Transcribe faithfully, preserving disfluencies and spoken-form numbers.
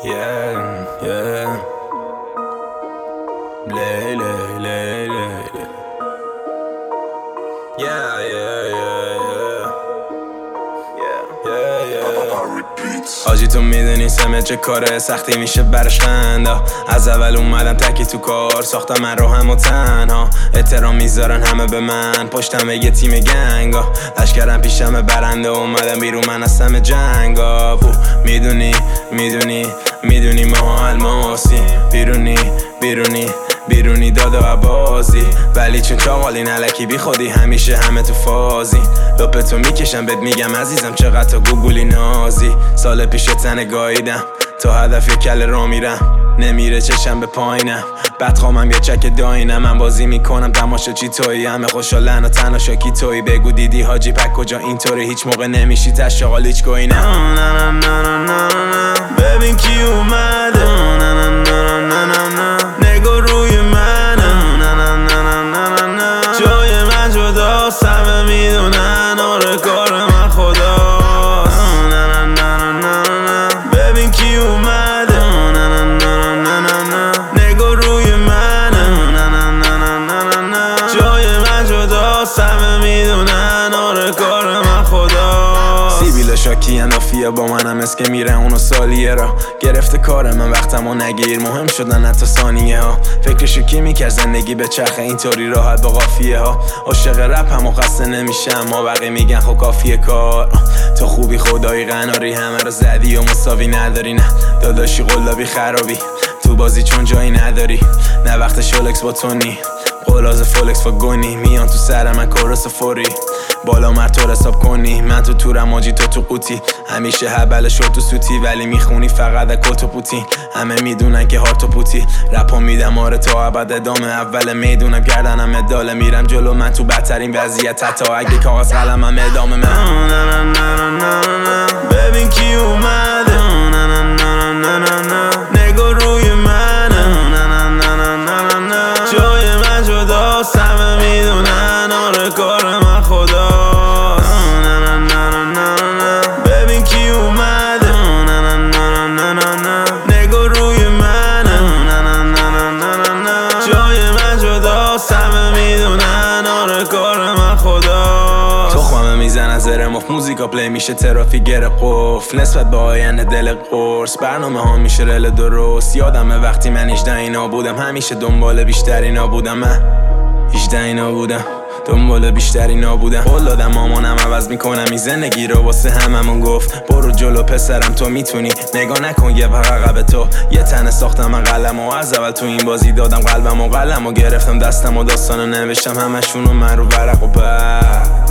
Yeah, yeah. Lay, lay, lay, lay. Yeah, yeah, yeah, yeah. Yeah, yeah, yeah. آجی تو میدونی سمت چه کاره سختی میشه برش خنده. از اول اومدم تکی تو کار ساختم من رو هم و تنها. احترام میذارن همه به من پشتم یه تیم گنگا. لشکرم پیشم برنده اومدم بیرون من از همه جنگا. میدونی میدونی میدونی ما الماسی. بیرونی بیرونی بیرونی داد و عبازی. ولی چون چاقالی نلکی بی خودی همیشه همه تو فازی. لپتو میکشم بهت میگم عزیزم چقدر تو گوگولی نازی. سال پیش تنه گاییدم تا هدف یه کل را میرم. نمیره چشم به پایینم بدخوامم یه چک داینم. من بازی میکنم تماشا چی تویی همه خوشحالن و تنها شاکی تویی. بگو دیدی حاجی پک کجا اینطوری هیچ موقع نمیشی تشاقال هیچ گویی نه. ببین کی اومده نگو روی منه. جای من جداست همه میدونن آره کار من خداست. ببین کی اومده نگو روی منه. جای من جداست همه میدونن آره کار من خداست. سیبیل شاکی انافیه با منم اسکه میره اونو سالیه را گرفته کار من وقتمو نگیر مهم شدن حتی ثانیه ها. فکرشو کی میکرد زندگی به چرخه اینطوری راحت با قافیه ها. عاشق رپ هم و خسته نمیشم ما بقیه میگن خب کافیه کار. تو خوبی خدایی قناری همه رو زدی و مساوی نداری. نه داداشی قلابی خرابی تو بازی چون جایی نداری. نه وقت شولکس با تونی قلاز فولکس و گونی میان تو سر من کورس فوری. بالا مرتور حساب کنی من تو تورم آجی تو تو قوطی. همیشه هبل شد تو سوتی ولی میخونی فقط کت و پوتی. همه میدونن که هارت و پوتی رپا میدم آره تا ابد ادامه. اول میدونم کردنم اداله میرم جلو من تو بدترین وضعیت حتی اگه کاغذ قلمم ادامه من. ببین کی اومده نگو روی منه. جای من جداست همه میدونن آره کار من خداست. ببین کی اومده نگو روی منه. جای من جداست همه میدونن آره کار من خداست. تخمه میزنن زره مف موزیکا پلی میشه ترافیک گره قفل. نسبت به آینده دل قرص برنامه ها میشه رل درست. یادمه وقتی من هجده اینا بودم همیشه دنبال بیشتر اینا بودم. من هجده اینا بودم دنبال بیشتر اینا بودم. قول دادم مامانم عوض میکنم این زندگی رو واسه هممون گفت برو جلو پسرم تو میتونی. نگاه نکن یه پر عقب تو یه تنه ساختم من قلم و از اول تو این بازی دادم قلبم و قلم و گرفتم دستم و داستانو نوشتم همشونو من رو ورق و بر